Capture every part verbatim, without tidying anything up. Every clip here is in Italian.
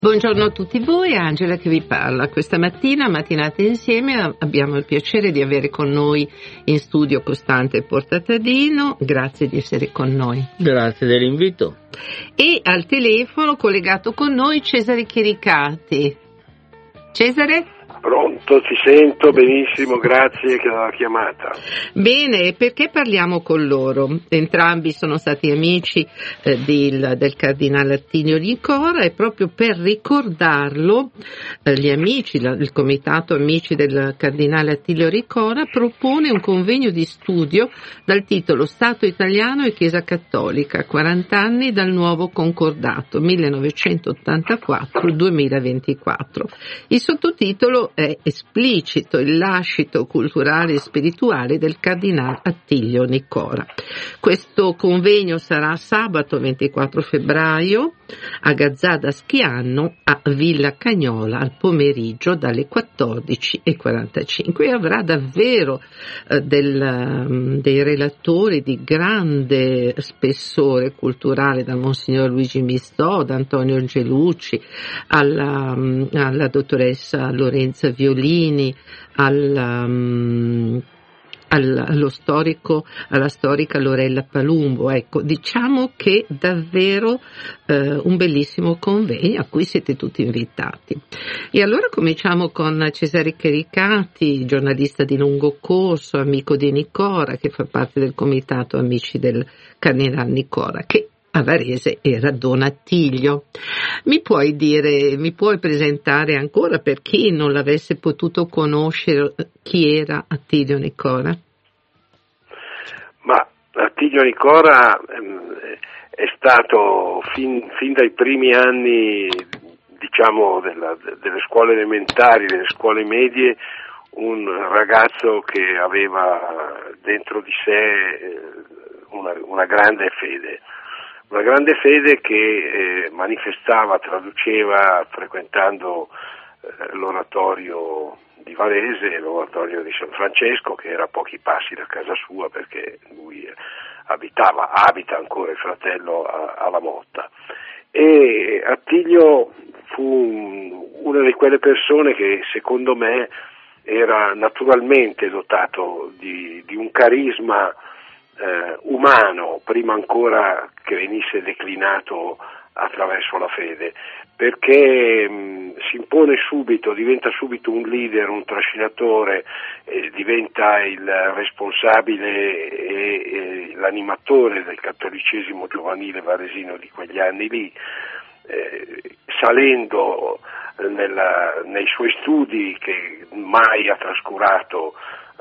Buongiorno a tutti voi, Angela che vi parla. Questa mattina, mattinata insieme, abbiamo il piacere di avere con noi in studio Costante Portatadino. Grazie di essere con noi. Grazie dell'invito. E al telefono collegato con noi Cesare Chiericati. Cesare? Pronto, ti sento benissimo, grazie che l'ha chiamata. Bene, perché parliamo con loro? Entrambi sono stati amici eh, del, del cardinale Attilio Nicora e proprio per ricordarlo eh, gli amici, la, il comitato amici del cardinale Attilio Nicora propone un convegno di studio dal titolo Stato italiano e Chiesa cattolica, quaranta anni dal nuovo concordato millenovecentottantaquattro duemilaventiquattro. Il sottotitolo è esplicito il lascito culturale e spirituale del cardinale Attilio Nicora. Questo convegno sarà sabato ventiquattro febbraio a Gazzada Schianno a Villa Cagnola al pomeriggio dalle quattordici e quarantacinque e avrà davvero eh, del, um, dei relatori di grande spessore culturale, dal Monsignor Luigi Mistò, da Antonio Angelucci alla, um, alla dottoressa Lorenza Violini, alla, um, allo storico, alla storica Lorella Palumbo. Ecco, diciamo che davvero eh, un bellissimo convegno a cui siete tutti invitati. E allora cominciamo con Cesare Chiericati, giornalista di lungo corso, amico di Nicora, che fa parte del comitato amici del cardinale Nicora, che a Varese era Don Attilio. Mi puoi dire, mi puoi presentare ancora per chi non l'avesse potuto conoscere chi era Attilio Nicora? Ma Attilio Nicora ehm, è stato fin, fin dai primi anni, diciamo, della, delle scuole elementari, delle scuole medie, un ragazzo che aveva dentro di sé una, una grande fede. Una grande fede che eh, manifestava, traduceva frequentando eh, l'oratorio di Varese, l'oratorio di San Francesco, che era a pochi passi da casa sua perché lui abitava, abita ancora il fratello a, alla Motta. E Attilio fu un, una di quelle persone che secondo me era naturalmente dotato di, di un carisma Eh, umano, prima ancora che venisse declinato attraverso la fede, perché mh, si impone subito, diventa subito un leader, un trascinatore, eh, diventa il responsabile e, e l'animatore del cattolicesimo giovanile varesino di quegli anni lì, eh, salendo nella, nei suoi studi che mai ha trascurato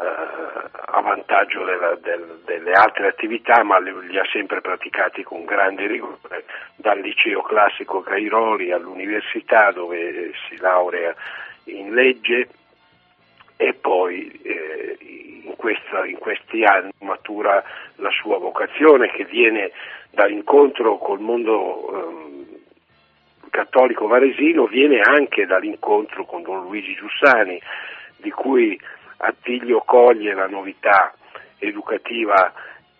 a vantaggio della, del, delle altre attività, ma li, li ha sempre praticati con grande rigore, dal liceo classico Cairoli all'università dove si laurea in legge e poi eh, in, questa, in questi anni matura la sua vocazione che viene dall'incontro col mondo ehm, cattolico varesino, viene anche dall'incontro con Don Luigi Giussani, di cui Attilio coglie la novità educativa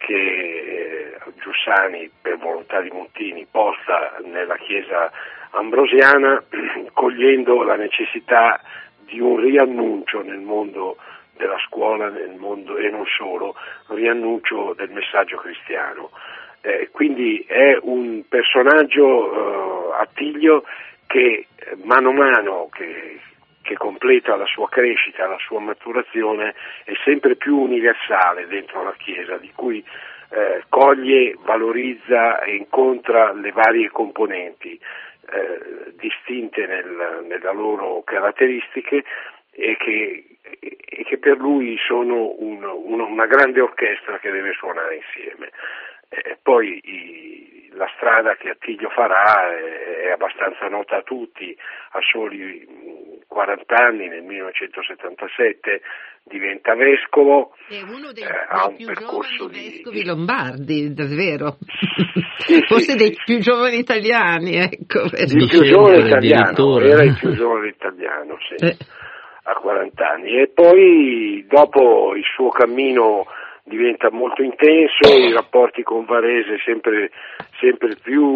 che Giussani, per volontà di Montini, posta nella Chiesa ambrosiana, cogliendo la necessità di un riannuncio nel mondo della scuola, nel mondo, e non solo, un riannuncio del messaggio cristiano. Eh, quindi è un personaggio, eh, Attilio, che mano a mano che che completa la sua crescita, la sua maturazione, è sempre più universale dentro la Chiesa, di cui eh, coglie, valorizza e incontra le varie componenti eh, distinte nel, nelle loro caratteristiche e che, e che per lui sono un, un, una grande orchestra che deve suonare insieme. Eh, poi i, la strada che Attilio farà è, è abbastanza nota a tutti. A soli quaranta anni, nel millenovecentosettantasette, diventa vescovo. È uno dei, eh, dei ha un più percorso giovani di, vescovi di... lombardi, davvero. Sì, Forse sì, dei sì. più giovani italiani, ecco. Il più giovane italiano, era il più giovane italiano, sì, Eh. a quaranta anni. E poi, dopo il suo cammino diventa molto intenso, i rapporti con Varese sempre, sempre più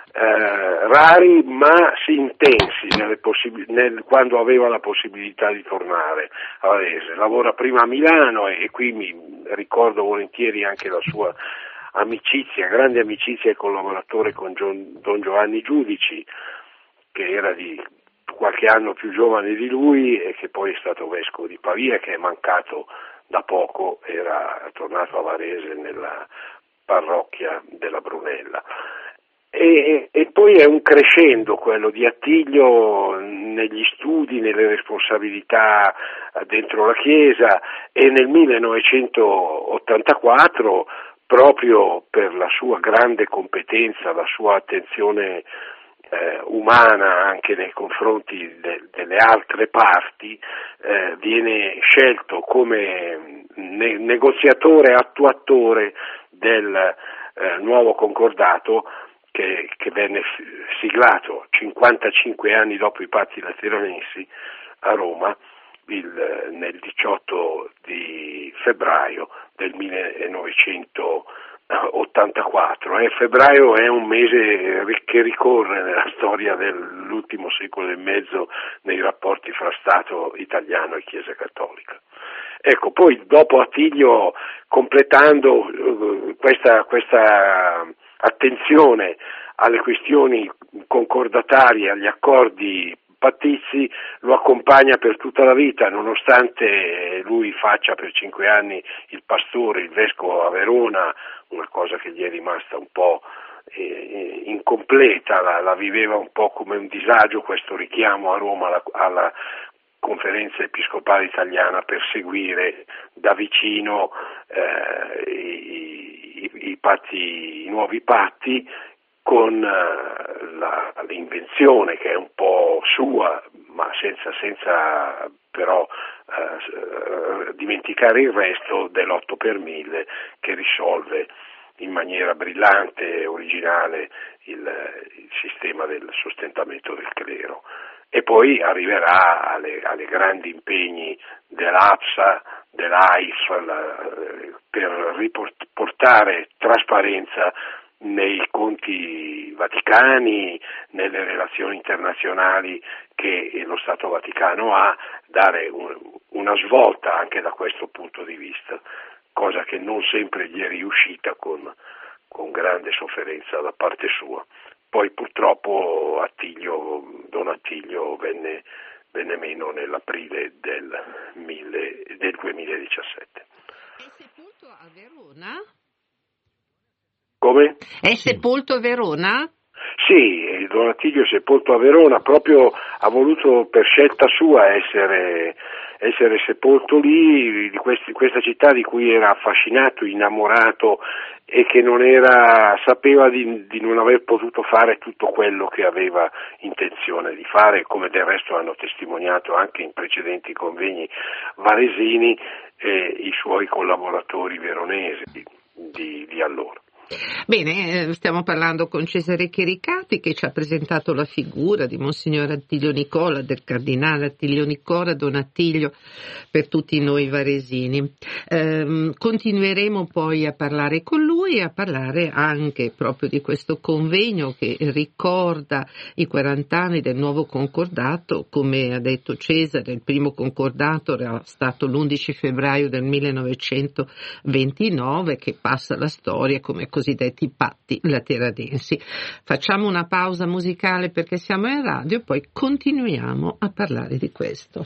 eh, rari ma sì intensi nelle possib- nel, quando aveva la possibilità di tornare a Varese. Lavora prima a Milano e, e qui mi ricordo volentieri anche la sua amicizia, grande amicizia e collaboratore con Gio- Don Giovanni Giudici, che era di qualche anno più giovane di lui e che poi è stato vescovo di Pavia, che è mancato da poco, era tornato a Varese nella parrocchia della Brunella. E, e poi è un crescendo quello di Attilio negli studi, nelle responsabilità dentro la Chiesa, e nel millenovecentottantaquattro, proprio per la sua grande competenza, la sua attenzione eh, umana anche nei confronti de, delle altre parti, eh, viene scelto come ne, negoziatore, attuatore del eh, nuovo concordato che, che venne siglato cinquantacinque anni dopo i Patti Lateranensi a Roma, il, nel diciotto di febbraio del millenovecentottantaquattro. E febbraio è un mese che ricorre nella storia dell'ultimo secolo e mezzo nei rapporti fra Stato italiano e Chiesa Cattolica. Ecco, poi dopo Attilio, completando uh, questa, questa attenzione alle questioni concordatarie, agli accordi pattizi, lo accompagna per tutta la vita, nonostante lui faccia per cinque anni il pastore, il vescovo a Verona, una cosa che gli è rimasta un po' eh, incompleta, la, la viveva un po' come un disagio questo richiamo a Roma alla, alla Conferenza Episcopale Italiana per seguire da vicino eh, i, i, i patti, i nuovi patti, con la, l'invenzione che è un po' sua, ma senza, senza però eh, dimenticare il resto, dell'otto per mille, che risolve in maniera brillante e originale il, il sistema del sostentamento del clero. E poi arriverà alle, alle grandi impegni dell'APSA, dell'A I F, la, per riportare trasparenza nei conti vaticani, nelle relazioni internazionali che lo Stato Vaticano ha, dare un, una svolta anche da questo punto di vista, cosa che non sempre gli è riuscita con, con grande sofferenza da parte sua. Poi purtroppo Attilio, Don Attilio venne, venne meno nell'aprile del, mille, del duemiladiciassette. È sepolto a Verona? Come? È sepolto a Verona? Sì, Don Attilio è sepolto a Verona, proprio ha voluto per scelta sua essere, essere sepolto lì, di questi, questa città di cui era affascinato, innamorato, e che non era, sapeva di, di non aver potuto fare tutto quello che aveva intenzione di fare, come del resto hanno testimoniato anche in precedenti convegni varesini eh, i suoi collaboratori veronesi di, di allora. Bene, stiamo parlando con Cesare Chiericati, che ci ha presentato la figura di Monsignor Attilio Nicola, del Cardinale Attilio Nicola, Don Attilio, per tutti noi varesini. Eh, continueremo poi a parlare con lui e a parlare anche proprio di questo convegno che ricorda i quaranta anni del nuovo concordato. Come ha detto Cesare, il primo concordato era stato l'undici febbraio del millenovecentoventinove, che passa alla storia come cosiddetti patti lateranensi. Facciamo una pausa musicale perché siamo in radio e poi continuiamo a parlare di questo.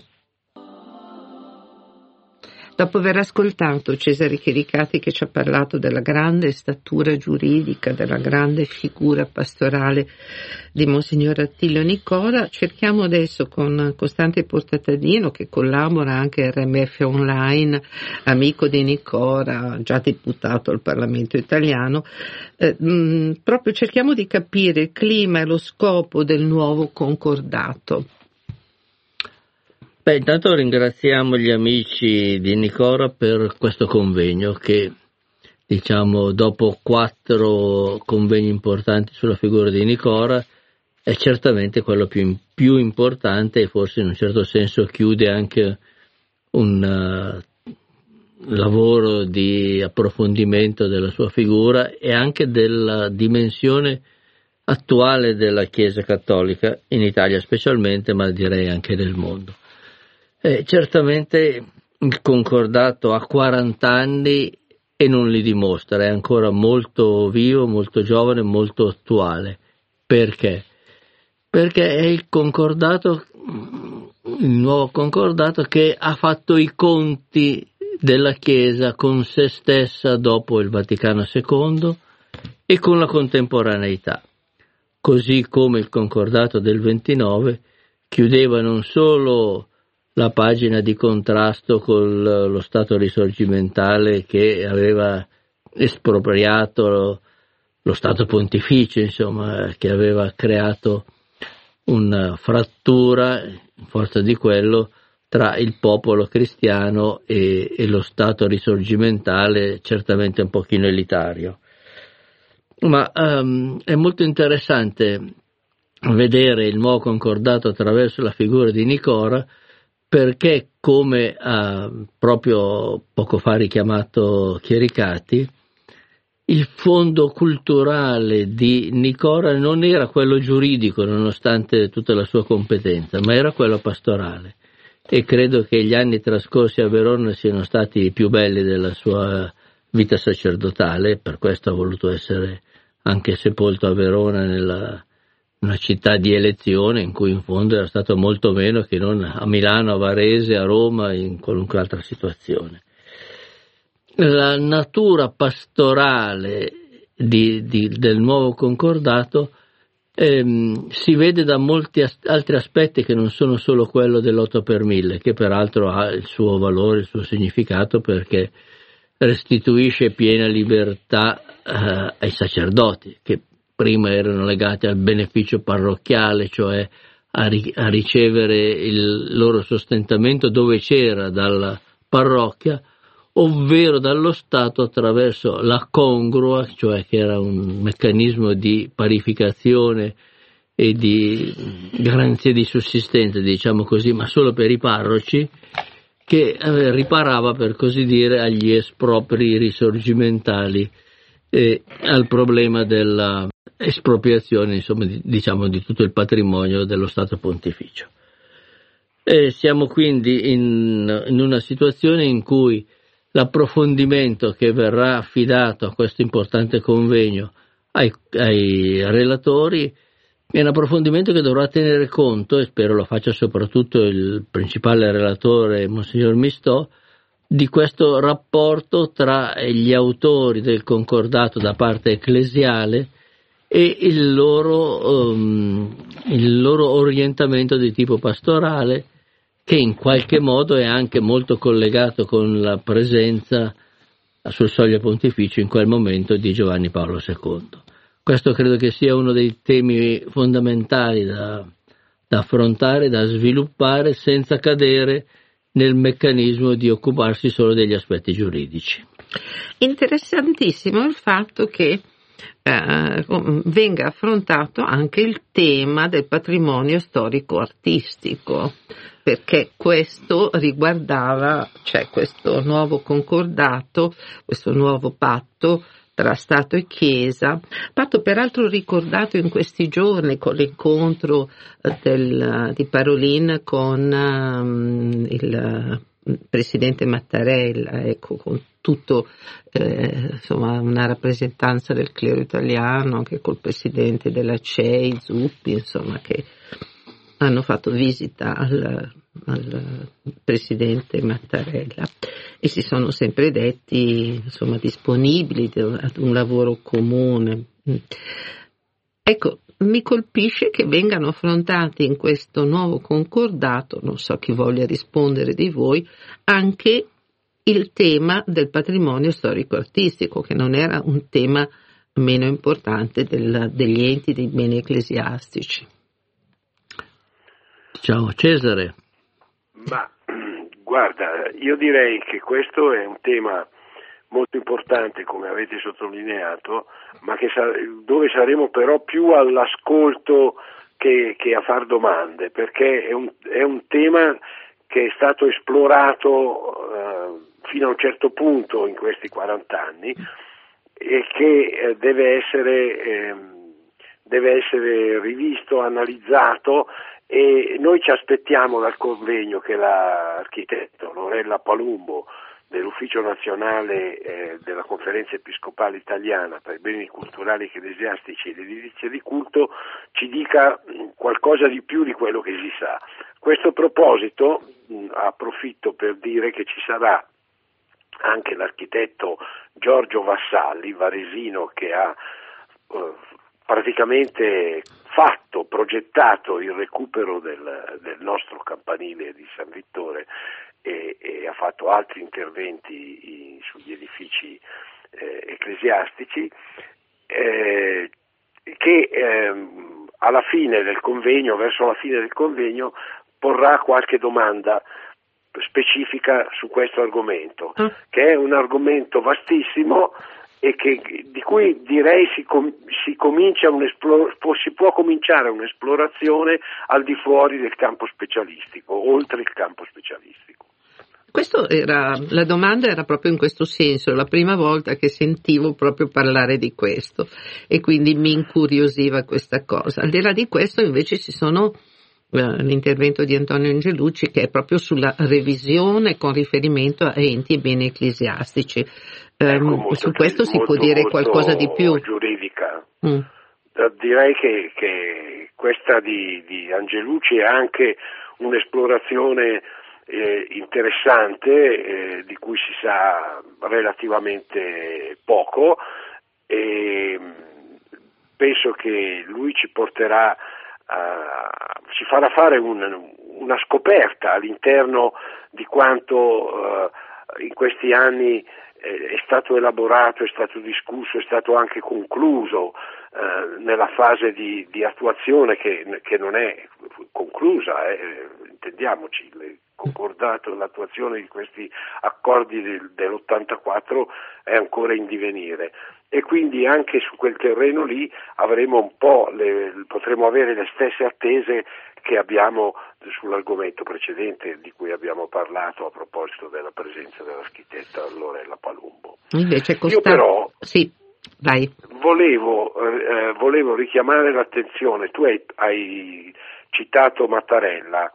Dopo aver ascoltato Cesare Chiericati, che ci ha parlato della grande statura giuridica, della grande figura pastorale di Monsignor Attilio Nicola, cerchiamo adesso con Costante Portatadino, che collabora anche a R M F Online, amico di Nicola, già deputato al Parlamento italiano, eh, mh, proprio cerchiamo di capire il clima e lo scopo del nuovo concordato. Beh, intanto ringraziamo gli amici di Nicora per questo convegno che, diciamo, dopo quattro convegni importanti sulla figura di Nicora, è certamente quello più, più importante e forse in un certo senso chiude anche un uh, lavoro di approfondimento della sua figura e anche della dimensione attuale della Chiesa Cattolica, in Italia specialmente, ma direi anche nel mondo. Eh, certamente il concordato ha quaranta anni e non li dimostra, è ancora molto vivo, molto giovane, molto attuale. Perché? Perché è il concordato, il nuovo concordato che ha fatto i conti della Chiesa con se stessa dopo il Vaticano secondo e con la contemporaneità, così come il concordato del ventinove chiudeva non solo la pagina di contrasto con lo Stato risorgimentale che aveva espropriato lo, lo Stato pontificio, insomma, che aveva creato una frattura, in forza di quello, tra il popolo cristiano e, e lo Stato risorgimentale, certamente un pochino elitario. Ma um, è molto interessante vedere il nuovo concordato attraverso la figura di Nicora, perché, come ha proprio poco fa richiamato Chiericati, il fondo culturale di Nicora non era quello giuridico, nonostante tutta la sua competenza, ma era quello pastorale. E credo che gli anni trascorsi a Verona siano stati i più belli della sua vita sacerdotale, per questo ha voluto essere anche sepolto a Verona, nella una città di elezione, in cui in fondo era stato molto meno che non a Milano, a Varese, a Roma, in qualunque altra situazione. La natura pastorale di, di, del nuovo concordato ehm, si vede da molti as- altri aspetti che non sono solo quello dell'otto per mille, che peraltro ha il suo valore, il suo significato, perché restituisce piena libertà eh, ai sacerdoti, che prima erano legati al beneficio parrocchiale, cioè a, ri- a ricevere il loro sostentamento dove c'era dalla parrocchia, ovvero dallo Stato attraverso la congrua, cioè che era un meccanismo di parificazione e di garanzia di sussistenza, diciamo così, ma solo per i parroci, che eh, riparava, per così dire, agli espropri risorgimentali e al problema della espropriazione, insomma, di, diciamo, di tutto il patrimonio dello Stato pontificio. E siamo quindi in, in una situazione in cui l'approfondimento che verrà affidato a questo importante convegno ai, ai relatori è un approfondimento che dovrà tenere conto, e spero lo faccia soprattutto il principale relatore, Monsignor Mistò, di questo rapporto tra gli autori del concordato da parte ecclesiale e il loro, um, il loro orientamento di tipo pastorale, che in qualche modo è anche molto collegato con la presenza sul soglio pontificio in quel momento di Giovanni Paolo secondo. Questo credo che sia uno dei temi fondamentali da, da affrontare, da sviluppare, senza cadere nel meccanismo di occuparsi solo degli aspetti giuridici. Interessantissimo il fatto che eh, venga affrontato anche il tema del patrimonio storico-artistico, perché questo riguardava, cioè questo nuovo concordato, questo nuovo patto tra Stato e Chiesa, patto peraltro ricordato in questi giorni con l'incontro del, di Parolin con um, il presidente Mattarella, ecco, con tutto eh, insomma una rappresentanza del clero italiano, anche col presidente della C E I, Zuppi, insomma, che hanno fatto visita al, al presidente Mattarella e si sono sempre detti, insomma, disponibili ad un lavoro comune. Ecco, mi colpisce che vengano affrontati in questo nuovo concordato, non so chi voglia rispondere di voi, anche il tema del patrimonio storico-artistico, che non era un tema meno importante del, degli enti dei beni ecclesiastici. Ciao Cesare. Ma guarda, io direi che questo è un tema molto importante, come avete sottolineato, ma che sa- dove saremo però più all'ascolto che, che a far domande, perché è un, è un tema che è stato esplorato eh, fino a un certo punto in questi quaranta anni e che eh, deve essere eh, deve essere rivisto, analizzato, e noi ci aspettiamo dal convegno che l'architetto Lorella Palumbo dell'Ufficio Nazionale eh, della Conferenza Episcopale Italiana per i beni culturali, ecclesiastici e l'edilizia di culto ci dica mh, qualcosa di più di quello che si sa. A questo proposito mh, approfitto per dire che ci sarà anche l'architetto Giorgio Vassalli, varesino, che ha eh, praticamente fatto, progettato il recupero del, del nostro campanile di San Vittore e, e ha fatto altri interventi in, sugli edifici eh, ecclesiastici, eh, che eh, alla fine del convegno, verso la fine del convegno, porrà qualche domanda specifica su questo argomento, mm. che è un argomento vastissimo e che, di cui direi si, com, si, comincia si può cominciare un'esplorazione al di fuori del campo specialistico, oltre il campo specialistico. Questo era, la domanda era proprio in questo senso, la prima volta che sentivo proprio parlare di questo e quindi mi incuriosiva questa cosa. Al di là di questo invece ci sono eh, l'intervento di Antonio Angelucci, che è proprio sulla revisione con riferimento a enti e beni ecclesiastici. Ecco, molto, su questo si molto, può dire molto qualcosa di più? Giuridica. Mm. Direi che, che questa di, di Angelucci è anche un'esplorazione eh, interessante eh, di cui si sa relativamente poco, e penso che lui ci porterà a, ci farà fare un, una scoperta all'interno di quanto eh, in questi anni è stato elaborato, è stato discusso, è stato anche concluso eh, nella fase di, di attuazione che, che non è conclusa, eh, intendiamoci, il concordato, l'attuazione di questi accordi del, dell'ottantaquattro è ancora in divenire, e quindi anche su quel terreno lì avremo un po' le, potremo avere le stesse attese che abbiamo sull'argomento precedente di cui abbiamo parlato a proposito della presenza dell'architetta Lorella Palumbo. Invece costa... Io però sì, vai. volevo, eh, volevo richiamare l'attenzione, tu hai, hai citato Mattarella,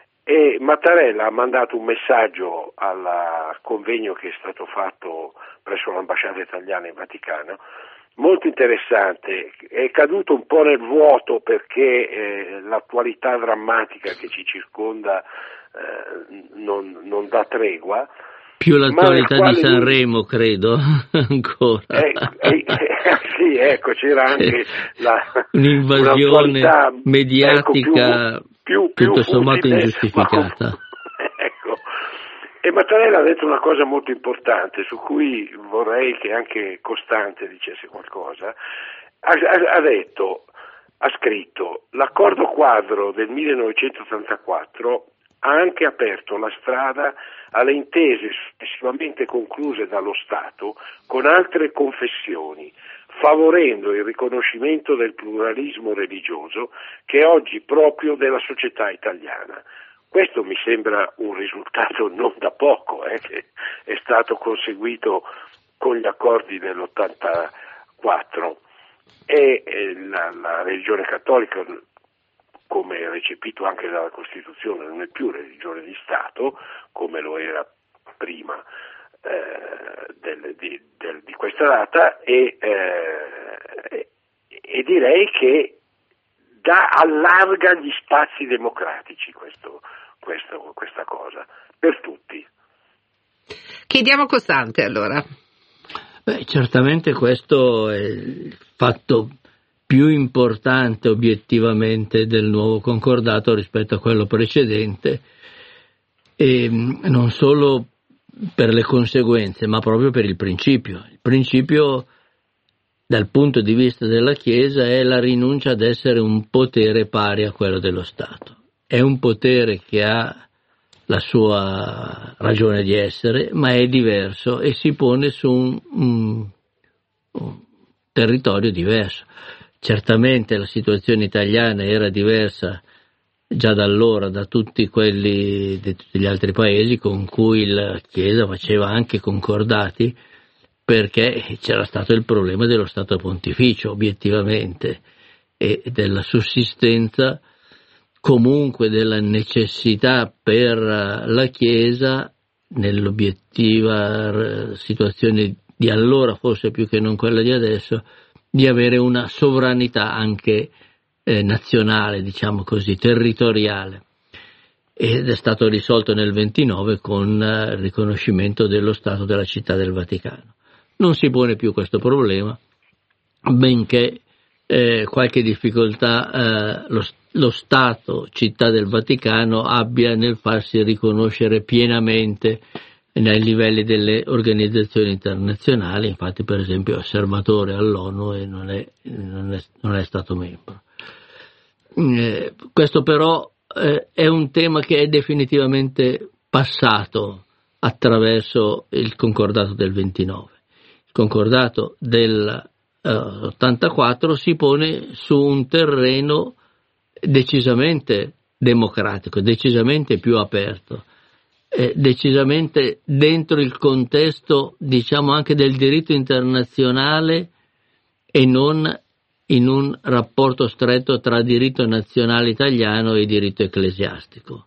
e Mattarella ha mandato un messaggio al convegno che è stato fatto presso l'ambasciata italiana in Vaticano, molto interessante. È caduto un po' nel vuoto perché eh, l'attualità drammatica che ci circonda eh, non, non dà tregua. Più l'attualità di Sanremo, lui... credo, ancora. Eh, eh, eh, sì, ecco, c'era anche la, un'invasione mediatica, ecco, più, più, tutto più sommato futile, ingiustificata. Ma... ecco. E Mattarella ha detto una cosa molto importante, su cui vorrei che anche Costante dicesse qualcosa. Ha, ha, ha detto, ha scritto, l'accordo quadro del millenovecentottantaquattro ha anche aperto la strada alle intese successivamente concluse dallo Stato con altre confessioni, favorendo il riconoscimento del pluralismo religioso che è oggi proprio della società italiana. Questo mi sembra un risultato non da poco, eh, che è stato conseguito con gli accordi dell'ottantaquattro, e eh, la, la religione cattolica, come recepito anche dalla Costituzione, non è più religione di Stato come lo era prima eh, del, di, del, di questa data, e, eh, e direi che da, allarga gli spazi democratici questo, questo, questa cosa, per tutti. Chiediamo Costante allora. Beh, certamente questo è il fatto più importante obiettivamente del nuovo concordato rispetto a quello precedente, e non solo per le conseguenze, ma proprio per il principio. Il principio dal punto di vista della Chiesa è la rinuncia ad essere un potere pari a quello dello Stato. È un potere che ha la sua ragione di essere, ma è diverso e si pone su un, un, un territorio diverso. Certamente la situazione italiana era diversa già da allora da tutti quelli di tutti gli altri paesi con cui la Chiesa faceva anche concordati, perché c'era stato il problema dello Stato Pontificio, obiettivamente, e della sussistenza, comunque della necessità per la Chiesa, nell'obiettiva situazione di allora, forse più che non quella di adesso, di avere una sovranità anche eh, nazionale, diciamo così, territoriale. Ed è stato risolto nel ventinove con il riconoscimento dello Stato della Città del Vaticano. Non si pone più questo problema, benché eh, qualche difficoltà eh, lo, lo Stato Città del Vaticano abbia nel farsi riconoscere pienamente nei livelli delle organizzazioni internazionali. Infatti, per esempio, è osservatore all'ONU e non è, non è, non è stato membro. Eh, questo però eh, è un tema che è definitivamente passato attraverso il concordato del ventinove. Il concordato del eh, ottantaquattro si pone su un terreno decisamente democratico, decisamente più aperto, eh, decisamente dentro il contesto, diciamo, anche del diritto internazionale e non in un rapporto stretto tra diritto nazionale italiano e diritto ecclesiastico.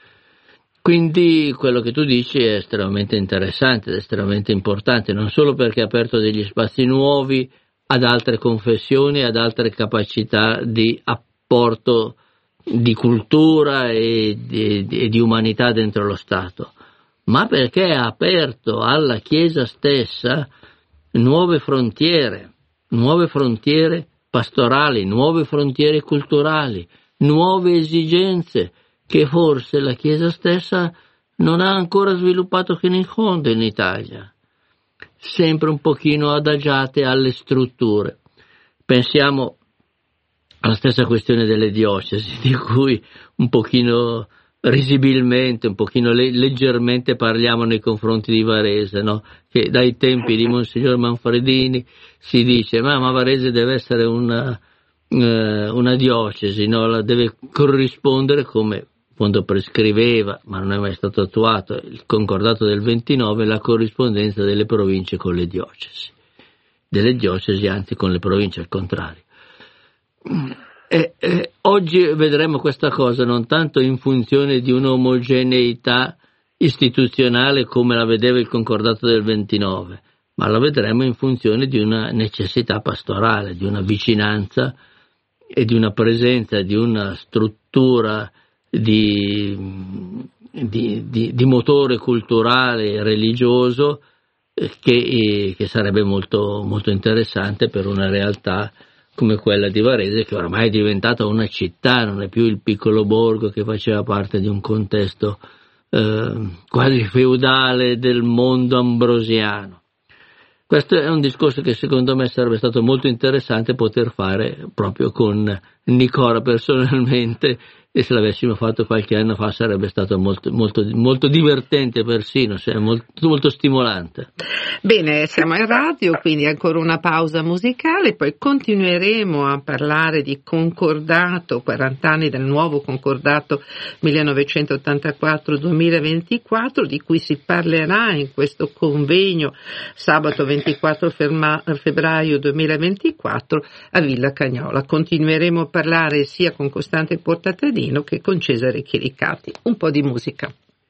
Quindi quello che tu dici è estremamente interessante ed estremamente importante, non solo perché ha aperto degli spazi nuovi ad altre confessioni, ad altre capacità di apporto di cultura e di, e di umanità dentro lo Stato, ma perché ha aperto alla Chiesa stessa nuove frontiere, nuove frontiere pastorali, nuove frontiere culturali, nuove esigenze che forse la Chiesa stessa non ha ancora sviluppato fino in fondo in Italia, sempre un pochino adagiate alle strutture. Pensiamo alla stessa questione delle diocesi, di cui un pochino risibilmente, un pochino le- leggermente parliamo nei confronti di Varese, no? Che dai tempi di Monsignor Manfredini si dice ma, ma Varese deve essere una, eh, una diocesi, no? La deve corrispondere, come quando prescriveva, ma non è mai stato attuato, il concordato del ventinove, la corrispondenza delle province con le diocesi, delle diocesi anzi con le province, al contrario. E, e, oggi vedremo questa cosa non tanto in funzione di un'omogeneità istituzionale come la vedeva il concordato del ventinove, ma la vedremo in funzione di una necessità pastorale, di una vicinanza e di una presenza, di una struttura di, di, di, di motore culturale e religioso che, che sarebbe molto, molto interessante per una realtà come quella di Varese, che ormai è diventata una città, non è più il piccolo borgo che faceva parte di un contesto eh, quasi feudale del mondo ambrosiano. Questo è un discorso che secondo me sarebbe stato molto interessante poter fare proprio con Nicola personalmente, e se l'avessimo fatto qualche anno fa sarebbe stato molto, molto, molto divertente persino, cioè molto, molto stimolante. Bene, siamo in radio, quindi ancora una pausa musicale, poi continueremo a parlare di concordato, quaranta anni del nuovo concordato millenovecentottantaquattro duemilaventiquattro, di cui si parlerà in questo convegno sabato ventiquattro febbraio duemilaventiquattro a Villa Cagnola. Continueremo a parlare sia con Costante Portatadino che con Cesare Chiricati. Un po' di musica.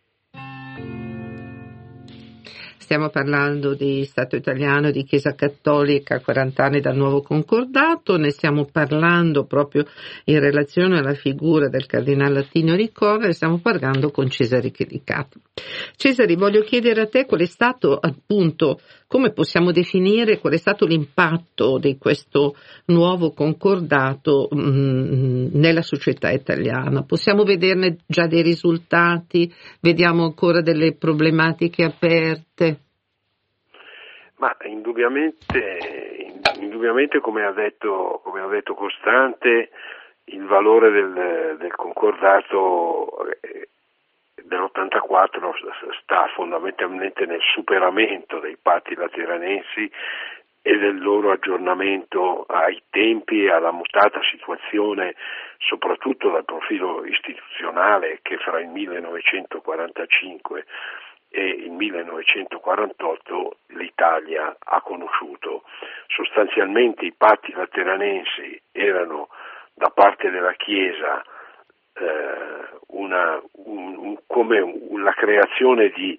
Stiamo parlando di Stato italiano, di Chiesa Cattolica, quaranta anni dal nuovo concordato, ne stiamo parlando proprio in relazione alla figura del cardinale Attilio Ricover, stiamo parlando con Cesare Chiricati. Cesare, voglio chiedere a te qual è stato, appunto, come possiamo definire, qual è stato l'impatto di questo nuovo concordato mh, nella società italiana? Possiamo vederne già dei risultati? Vediamo ancora delle problematiche aperte? Ma indubbiamente, indubbiamente come ha detto, come ha detto Costante, il valore del, del concordato dell'ottantaquattro sta fondamentalmente nel superamento dei patti lateranensi e del loro aggiornamento ai tempi e alla mutata situazione, soprattutto dal profilo istituzionale, che fra il millenovecentoquarantacinque e il millenovecentoquarantotto l'Italia ha conosciuto. Sostanzialmente i patti lateranensi erano da parte della Chiesa eh, una, un, un, come un, la creazione di,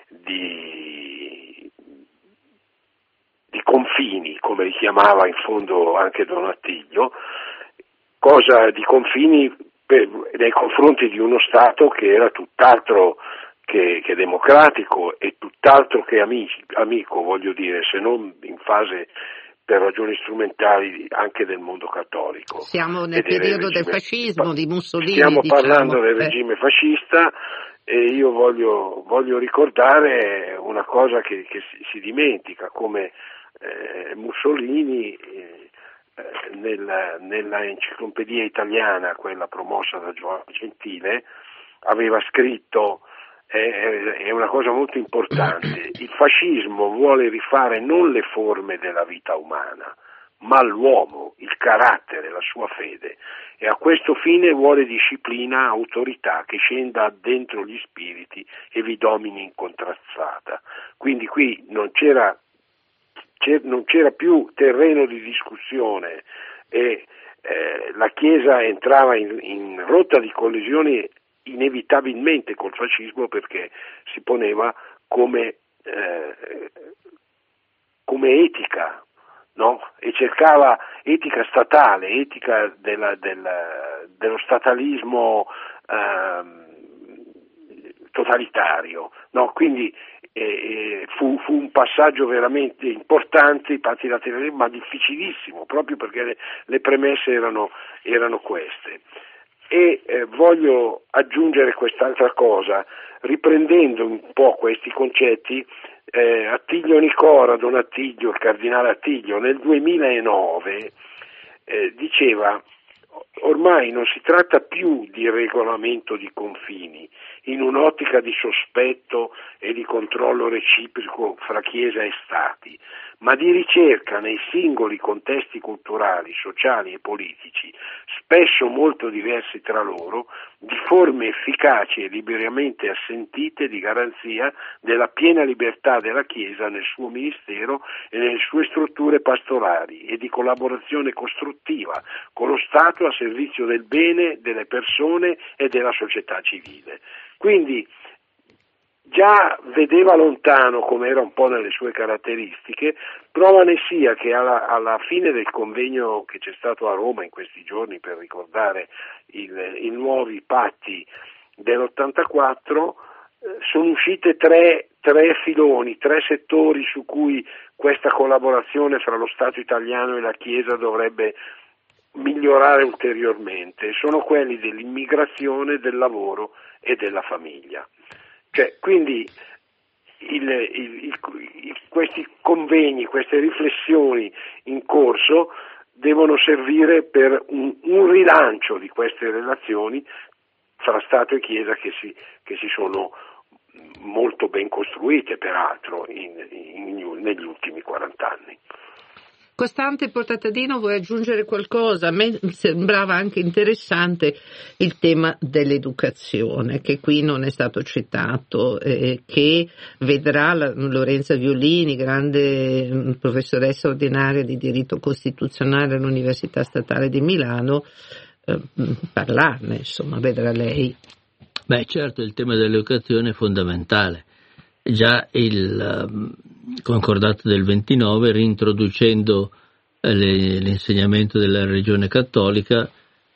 di, di confini, come li chiamava in fondo anche Don Attilio, cosa di confini per, nei confronti di uno Stato che era tutt'altro che, che democratico e tutt'altro che amici, amico, voglio dire, se non in fase per ragioni strumentali anche del mondo cattolico. Siamo nel periodo del fascismo, di Mussolini. Stiamo diciamo. parlando del eh. regime fascista e io voglio, voglio ricordare una cosa che, che si, si dimentica, come eh, Mussolini eh, nella, nella enciclopedia italiana, quella promossa da Giovanni Gentile, aveva scritto, eh, è una cosa molto importante, il fascismo vuole rifare non le forme della vita umana, ma l'uomo, il carattere, la sua fede, e a questo fine vuole disciplina, autorità che scenda dentro gli spiriti e vi domini incontrazzata. Quindi qui non c'era, non c'era più terreno di discussione e eh, la Chiesa entrava in, in rotta di collisioni inevitabilmente col fascismo, perché si poneva come, eh, come etica, no? E cercava etica statale, etica della, della, dello statalismo eh, totalitario, no? Quindi eh, fu, fu un passaggio veramente importante, i patti laterali, ma difficilissimo, proprio perché le, le premesse erano, erano queste. E eh, voglio aggiungere quest'altra cosa, riprendendo un po' questi concetti. eh, Attilio Nicora, Don Attilio, il cardinale Attilio, nel duemilanove eh, diceva: ormai non si tratta più di regolamento di confini in un'ottica di sospetto e di controllo reciproco fra Chiesa e Stati, ma di ricerca nei singoli contesti culturali, sociali e politici, spesso molto diversi tra loro, di forme efficaci e liberamente assentite di garanzia della piena libertà della Chiesa nel suo ministero e nelle sue strutture pastorali, e di collaborazione costruttiva con lo Stato a servizio del bene delle persone e della società civile. Quindi già vedeva lontano, come era un po' nelle sue caratteristiche. Prova ne sia che alla, alla fine del convegno che c'è stato a Roma in questi giorni per ricordare il, i nuovi patti dell'ottantaquattro, eh, sono uscite tre, tre filoni, tre settori su cui questa collaborazione fra lo Stato italiano e la Chiesa dovrebbe migliorare ulteriormente. Sono quelli dell'immigrazione, del lavoro e della famiglia. Cioè, quindi il, il, il, il, questi convegni, queste riflessioni in corso devono servire per un, un rilancio di queste relazioni fra Stato e Chiesa che si, che si sono molto ben costruite, peraltro, in, in, negli ultimi quaranta anni. Costante Portatadino, vuoi aggiungere qualcosa? A me sembrava anche interessante il tema dell'educazione, che qui non è stato citato, eh, che vedrà la, Lorenza Violini, grande professoressa ordinaria di diritto costituzionale all'Università Statale di Milano, eh, parlarne, insomma, vedrà lei. Beh, certo, il tema dell'educazione è fondamentale. Già il um, concordato del ventinove, reintroducendo eh, le, l'insegnamento della religione cattolica,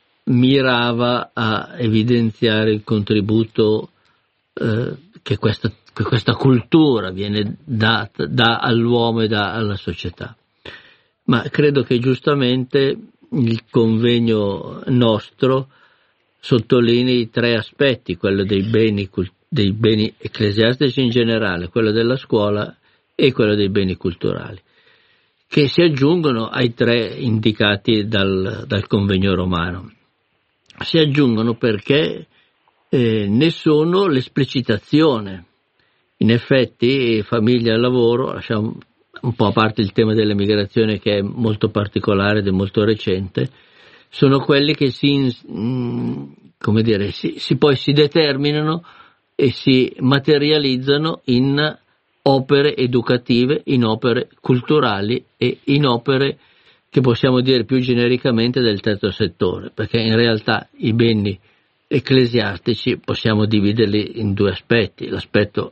mirava a evidenziare il contributo eh, che, questa, che questa cultura viene data da all'uomo e da alla società. Ma credo che giustamente il convegno nostro sottolinei tre aspetti: quello dei beni culturali, dei beni ecclesiastici in generale, quello della scuola e quello dei beni culturali, che si aggiungono ai tre indicati dal, dal convegno romano. Si aggiungono perché eh, ne sono l'esplicitazione. In effetti, famiglia e lavoro, lasciamo un po' a parte il tema dell'emigrazione, che è molto particolare ed è molto recente, sono quelli che si, come dire, si, si poi si determinano e si materializzano in opere educative, in opere culturali e in opere che possiamo dire più genericamente del terzo settore, perché in realtà i beni ecclesiastici possiamo dividerli in due aspetti: l'aspetto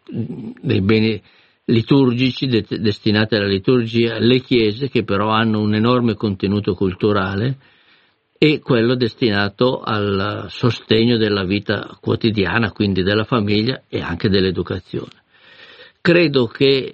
dei beni liturgici de- destinati alla liturgia, alle chiese, che però hanno un enorme contenuto culturale, e quello destinato al sostegno della vita quotidiana, quindi della famiglia e anche dell'educazione. Credo che,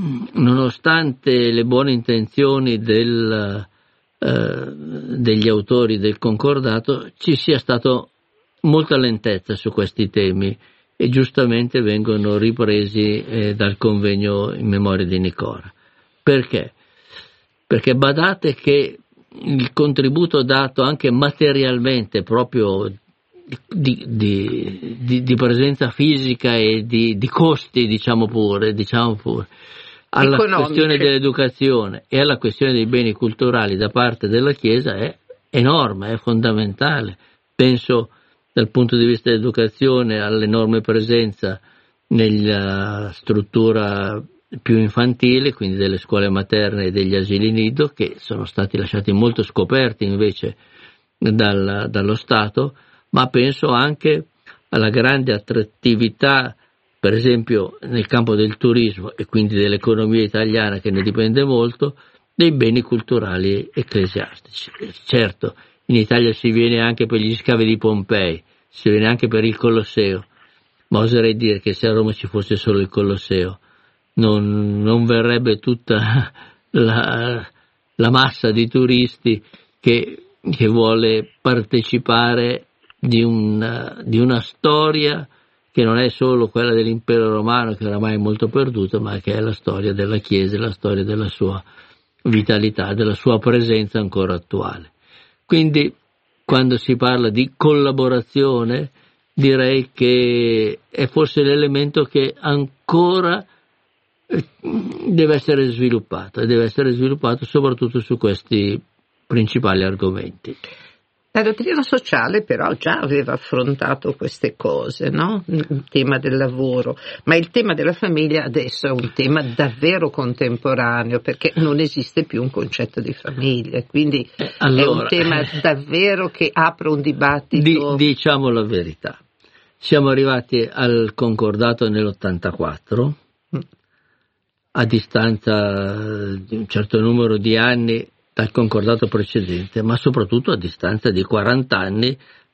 nonostante le buone intenzioni del, eh, degli autori del concordato, ci sia stato molta lentezza su questi temi, e giustamente vengono ripresi eh, dal convegno in memoria di Nicora. Perché? Perché badate che il contributo dato anche materialmente, proprio di, di, di, di presenza fisica e di, di costi, diciamo pure, diciamo pure, alla economici, questione dell'educazione e alla questione dei beni culturali da parte della Chiesa è enorme, è fondamentale. Penso, dal punto di vista dell'educazione, all'enorme presenza nella struttura più infantile, quindi delle scuole materne e degli asili nido, che sono stati lasciati molto scoperti invece dal, dallo Stato, ma penso anche alla grande attrattività, per esempio nel campo del turismo e quindi dell'economia italiana, che ne dipende molto, dei beni culturali ecclesiastici. Certo, in Italia si viene anche per gli scavi di Pompei, si viene anche per il Colosseo, ma oserei dire che se a Roma ci fosse solo il Colosseo non, non verrebbe tutta la, la massa di turisti che, che vuole partecipare di una, di una storia che non è solo quella dell'impero romano, che oramai è molto perduta, ma che è la storia della Chiesa, la storia della sua vitalità, della sua presenza ancora attuale. Quindi, quando si parla di collaborazione, direi che è forse l'elemento che ancora deve essere sviluppato, e deve essere sviluppato soprattutto su questi principali argomenti. La dottrina sociale però già aveva affrontato queste cose, no? Il tema del lavoro, ma il tema della famiglia adesso è un tema davvero contemporaneo, perché non esiste più un concetto di famiglia, quindi allora, è un tema davvero che apre un dibattito. Di, diciamo la verità, siamo arrivati al concordato nell'ottantaquattro, mm. a distanza di un certo numero di anni dal concordato precedente, ma soprattutto a distanza di quaranta anni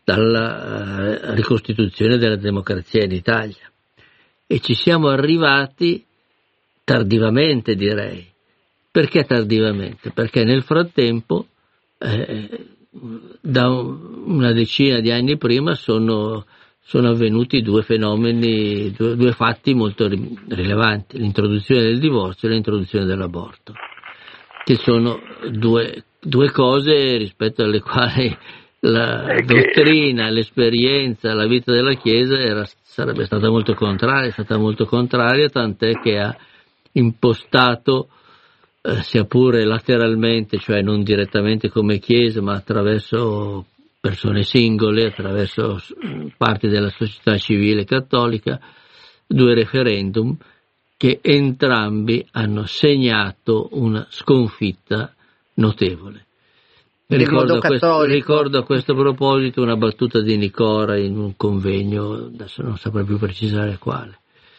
dalla ricostituzione della democrazia in Italia. E ci siamo arrivati tardivamente, direi. Perché tardivamente? Perché nel frattempo, eh, da una decina di anni prima, sono, sono avvenuti due fenomeni, due, due fatti molto rilevanti: l'introduzione del divorzio e l'introduzione dell'aborto, che sono due, due cose rispetto alle quali la dottrina, l'esperienza, la vita della Chiesa era, sarebbe stata molto contraria, è stata molto contraria, tant'è che ha impostato, eh, sia pure lateralmente, cioè non direttamente come Chiesa, ma attraverso persone singole, attraverso parti della società civile cattolica, due referendum che entrambi hanno segnato una sconfitta notevole. Ricordo a, questo, ricordo a questo proposito una battuta di Nicora in un convegno, adesso non saprei più precisare quale,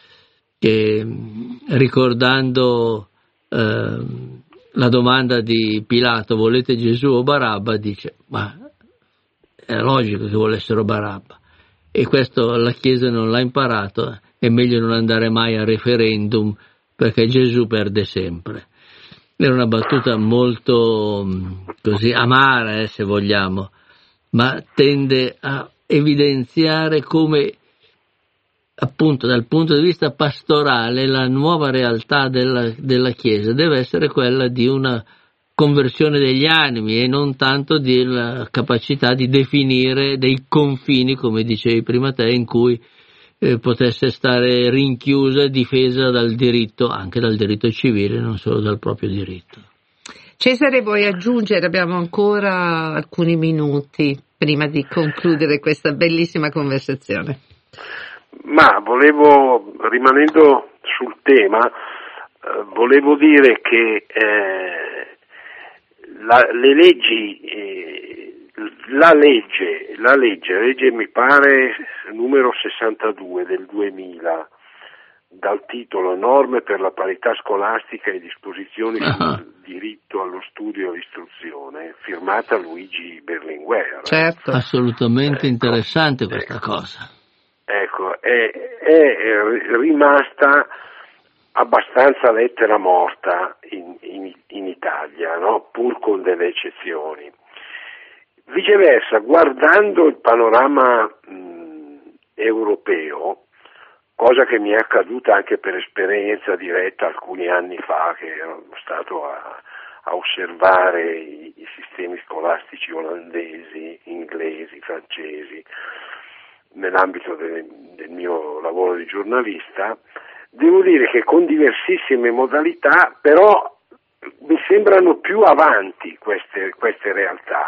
che ricordando eh, la domanda di Pilato: volete Gesù o Barabba? Dice: ma è logico che volessero Barabba, e questo la Chiesa non l'ha imparato. È meglio non andare mai a referendum, perché Gesù perde sempre. Era una battuta molto così amara, eh, se vogliamo, ma tende a evidenziare come, appunto, dal punto di vista pastorale, la nuova realtà della, della Chiesa deve essere quella di una conversione degli animi e non tanto della capacità di definire dei confini, come dicevi prima te, in cui eh, potesse stare rinchiusa e difesa dal diritto, anche dal diritto civile, non solo dal proprio diritto. Cesare, vuoi aggiungere? Abbiamo ancora alcuni minuti prima di concludere questa bellissima conversazione. Ma volevo, rimanendo sul tema, eh, volevo dire che eh, la, le leggi, eh, la legge, la legge, legge mi pare numero sessantadue del duemila, dal titolo Norme per la parità scolastica e disposizioni uh-huh. sul diritto allo studio e all'istruzione, firmata Luigi Berlinguer. Certo. Assolutamente ecco, interessante questa ecco, cosa. Ecco, è, è rimasta abbastanza lettera morta in, in, in Italia, no? Pur con delle eccezioni. Viceversa, guardando il panorama mh, europeo, cosa che mi è accaduta anche per esperienza diretta alcuni anni fa, che ero stato a, a osservare i, i sistemi scolastici olandesi, inglesi, francesi, nell'ambito de, del mio lavoro di giornalista, devo dire che con diversissime modalità, però mi sembrano più avanti queste, queste realtà,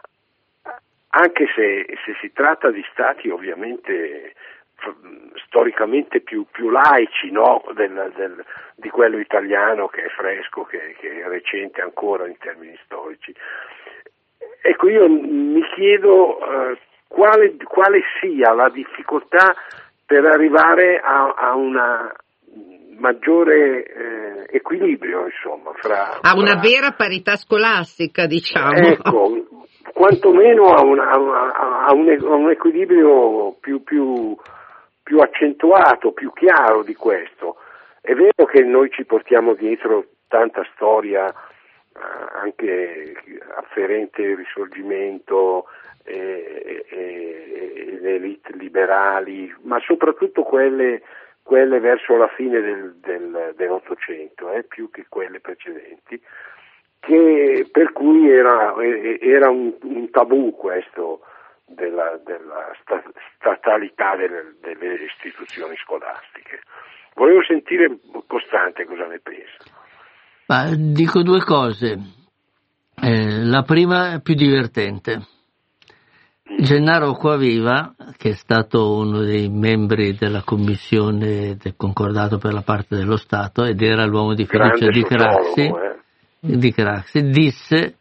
anche se, se si tratta di stati ovviamente storicamente più, più laici, no? del, del, di quello italiano, che è fresco, che, che è recente ancora in termini storici. Ecco, io mi chiedo uh, quale, quale sia la difficoltà per arrivare a, a una maggiore eh, equilibrio, insomma, fra, a una fra... vera parità scolastica, diciamo. Ecco, quantomeno a, una, a, a, un, a un equilibrio più, più, più accentuato, più chiaro di questo. È vero che noi ci portiamo dietro tanta storia, eh, anche afferente al Risorgimento, e, e, e le elite liberali, ma soprattutto quelle, quelle verso la fine del, del, dell'Ottocento, eh, più che quelle precedenti, che per cui era, era un, un tabù questo della, della statalità delle, delle istituzioni scolastiche. Volevo sentire Costante cosa ne pensa. Ma dico due cose. Eh, la prima è più divertente. Gennaro Acquaviva, che è stato uno dei membri della commissione del concordato per la parte dello Stato ed era l'uomo di fiducia di Craxi, eh. di Craxi, disse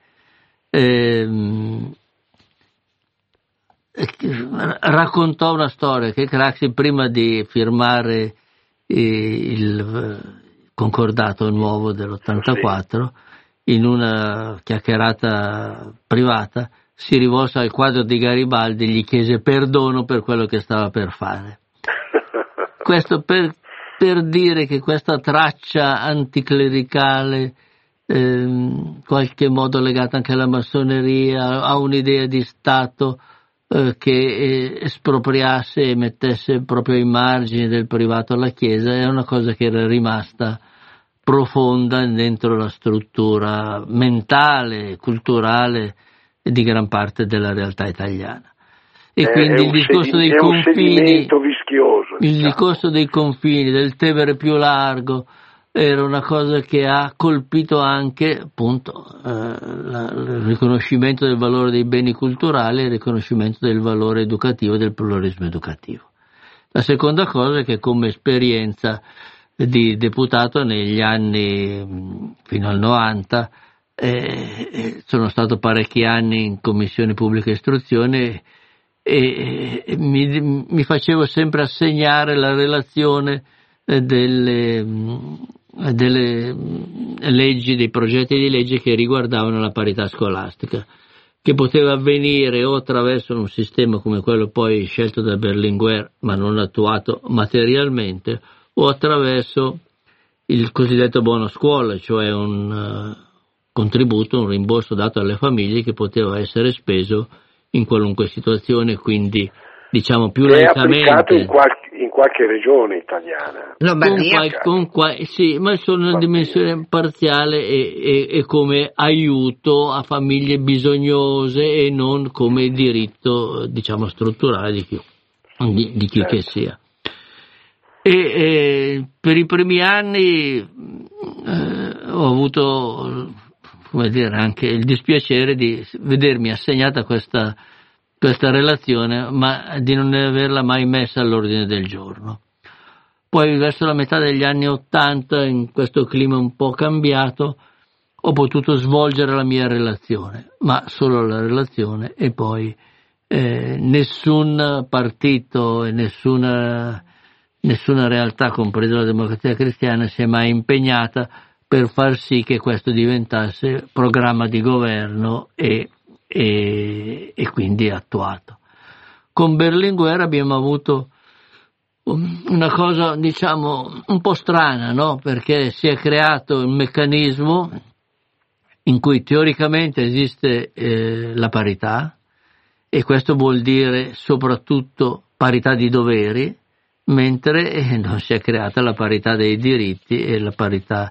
ehm, raccontò una storia che Craxi, prima di firmare il concordato nuovo dell'ottantaquattro, in una chiacchierata privata si rivolse al quadro di Garibaldi e gli chiese perdono per quello che stava per fare. Questo per, per dire che questa traccia anticlericale, in eh, qualche modo legata anche alla massoneria, a un'idea di Stato eh, che eh, espropriasse e mettesse proprio ai margini del privato la Chiesa, è una cosa che era rimasta profonda dentro la struttura mentale, culturale di gran parte della realtà italiana. E è, quindi è il discorso sedim- dei confini, vischioso, il diciamo. discorso dei confini, del Tevere più largo, era una cosa che ha colpito anche appunto eh, la, il riconoscimento del valore dei beni culturali e il riconoscimento del valore educativo, del pluralismo educativo. La seconda cosa è che come esperienza di deputato negli anni fino al novanta eh, sono stato parecchi anni in commissione pubblica istruzione e, e mi, mi facevo sempre assegnare la relazione eh, delle, delle leggi, dei progetti di legge che riguardavano la parità scolastica, che poteva avvenire o attraverso un sistema come quello poi scelto da Berlinguer ma non attuato materialmente, o attraverso il cosiddetto buono scuola, cioè un uh, contributo, un rimborso dato alle famiglie che poteva essere speso in qualunque situazione, quindi diciamo più che laicamente. È applicato in qualche, in qualche regione italiana. Lombardia. Con qual, con qual, sì, ma solo in dimensione parziale e, e, e come aiuto a famiglie bisognose e non come diritto, diciamo, strutturale di chi, di, di chi certo. che sia. E eh, per i primi anni eh, ho avuto, come dire, anche il dispiacere di vedermi assegnata questa, questa relazione, ma di non averla mai messa all'ordine del giorno. Poi verso la metà degli anni Ottanta, in questo clima un po' cambiato, ho potuto svolgere la mia relazione, ma solo la relazione, e poi eh, nessun partito e nessuna, nessuna realtà, compresa la Democrazia Cristiana, si è mai impegnata per far sì che questo diventasse programma di governo e, e, e quindi attuato. Con Berlinguer abbiamo avuto una cosa, diciamo, un po' strana, no? Perché si è creato un meccanismo in cui teoricamente esiste eh, la parità, e questo vuol dire soprattutto parità di doveri, mentre eh, non si è creata la parità dei diritti e la parità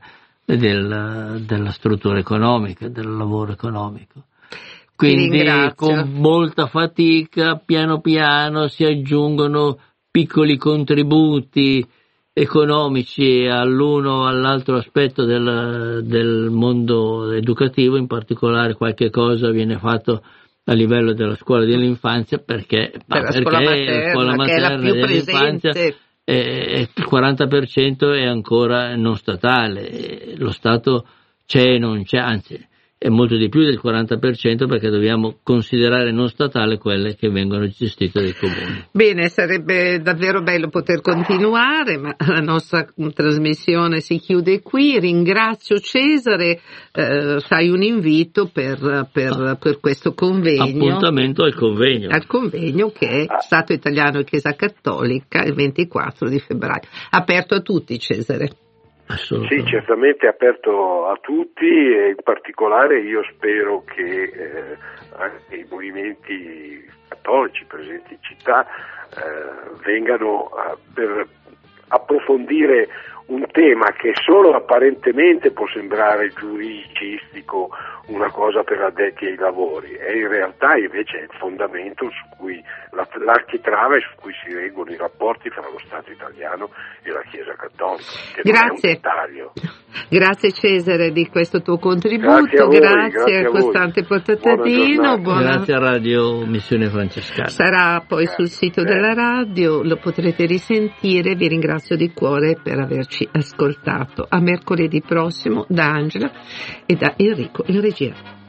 del, della struttura economica, del lavoro economico. Quindi con molta fatica, piano piano, si aggiungono piccoli contributi economici all'uno o all'altro aspetto del, del mondo educativo, in particolare qualche cosa viene fatto a livello della scuola dell'infanzia, perché, per ma la perché scuola materna, la scuola materna che è la più dell'infanzia presente. Eh, il quaranta per cento è ancora non statale, lo Stato c'è e non c'è, anzi è molto di più del quaranta per cento, perché dobbiamo considerare non statale quelle che vengono gestite dai comuni. Bene, sarebbe davvero bello poter continuare, ma la nostra trasmissione si chiude qui. Ringrazio Cesare, eh, fai un invito per, per, per questo convegno. Appuntamento al convegno. Al convegno che è Stato Italiano e Chiesa Cattolica il ventiquattro di febbraio. Aperto a tutti, Cesare. Sì, certamente aperto a tutti, e in particolare io spero che eh, anche i movimenti cattolici presenti in città eh, vengano a, per approfondire un tema che solo apparentemente può sembrare giuricistico, una cosa per addetti ai lavori, e in realtà invece è il fondamento su cui l'architrave su cui si reggono i rapporti fra lo Stato italiano e la Chiesa cattolica, che grazie. Non è un dettaglio. Grazie Cesare di questo tuo contributo, grazie a, voi, grazie grazie a a Costante Portatadino, buona... grazie a Radio Missione Francescana. Sarà poi sul sito della radio, lo potrete risentire. Vi ringrazio di cuore per averci ascoltato. A mercoledì prossimo da Angela e da Enrico in regia.